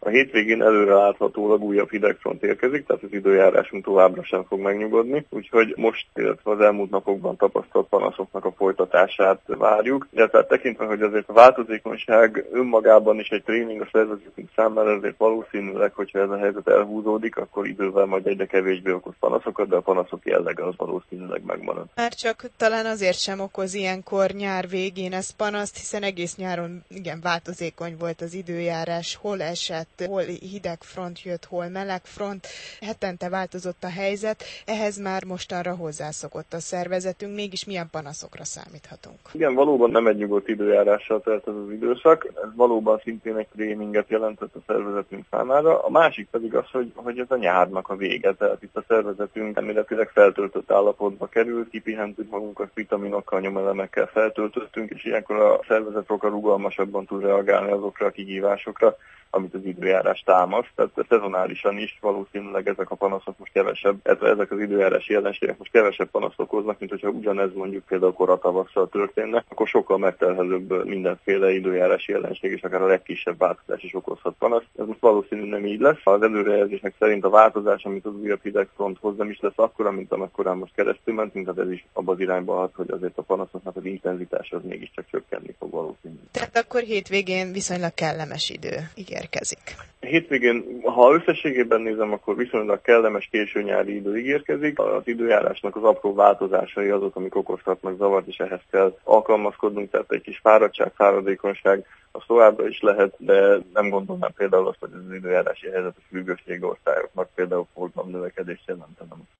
A hétvégén előreláthatólag újabb hidegfront érkezik, tehát az időjárásunk továbbra sem fog megnyugodni, úgyhogy most, illetve az elmúlt napokban tapasztalt panaszoknak a folytatását várjuk. Illetve tekintve, hogy azért a változékonyság önmagában is egy tréning a szervezetünk számára, ezért valószínűleg, hogyha ez a helyzet elhúzódik, akkor idővel majd egyre kevésbé okoz panaszokat, de a panaszok jellege az valószínűleg megmarad. Már csak talán azért sem okoz ilyenkor nyár végén ez panaszt, hiszen egész nyáron igen változékony volt az időjárás, hol esett, hol hideg front jött, hol meleg front, hetente változott a helyzet, ehhez már mostanra hozzászokott a szervezetünk, mégis milyen panaszokra számíthatunk? Igen, valóban nem egy nyugodt időjárással telt ez az időszak, ez valóban szintén egy tréninget jelentett a szervezetünk számára, a másik pedig az, hogy ez a nyárnak a vége, tehát itt a szervezetünk elméletileg feltöltött állapotba került, kipihentük magunkat vitaminokkal, nyomelemekkel feltöltöttünk, és ilyenkor a szervezet sokkal rugalmasabban tud reagálni azokra a kihívásokra, amit az időjárás támaszt. Tehát szezonálisan is valószínűleg ezek a panaszok most kevesebb, ezek az időjárási jelenségek most kevesebb panaszt okoznak, mint hogyha ugyanez mondjuk például koratavasszal történne, akkor sokkal megterhelőbb mindenféle időjárási jelenség, és akár a legkisebb változás is okozhat panaszt. Ez most valószínűleg nem így lesz. Az előrejelzések szerint a változás, amit az újabb hidegfront hoz, nem is lesz akkora, mint amekkorán most keresztül mentünk, tehát ez is abba az irányba hat, hogy azért a panaszoknak az intenzitása az mégiscsak csökkenni fog valószínűleg. Tehát akkor hétvégén viszonylag kellemes idő ígérkezik. Hétvégén, ha összességében nézem, akkor viszonylag kellemes késő nyári idő ígérkezik. Az időjárásnak az apró változásai azok, amik okozhatnak zavart, és ehhez kell alkalmazkodnunk, tehát egy kis fáradtság, fáradékonyság az továbbra is lehet, de nem gondolnám például azt, hogy az időjárási helyzet a sürgősségi osztályoknak például forgalom növekedést jelentene.